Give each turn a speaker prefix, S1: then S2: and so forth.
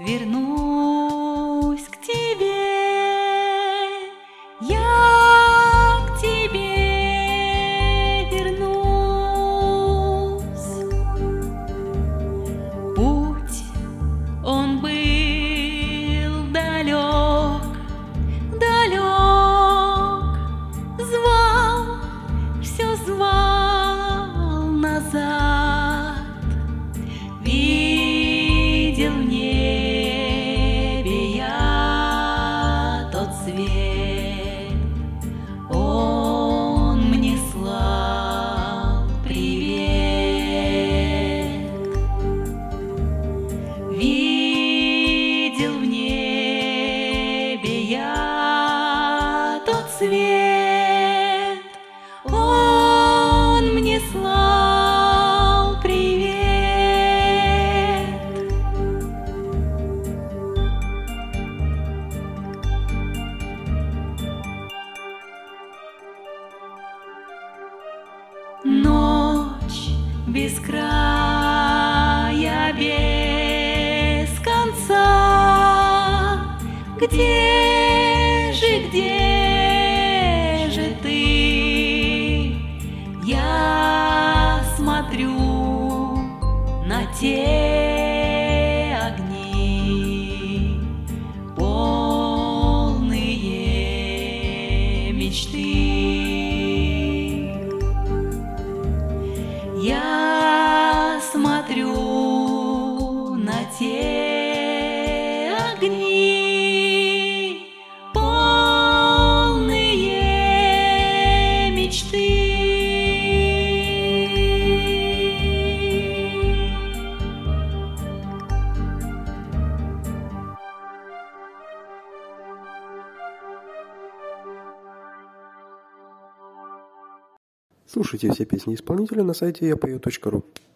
S1: вернусь к тебе, я к тебе вернусь. Путь он был далек, далек, звал, все звал назад. Видел в небе я тот свет, он мне слал привет. Видел в небе я тот свет, он мне слал привет. Ночь без края, без конца, где же ты? Я смотрю на те огни, полные мечты. Я смотрю на те огни, полные мечты.
S2: Слушайте все песни исполнителя на сайте yapою.ru.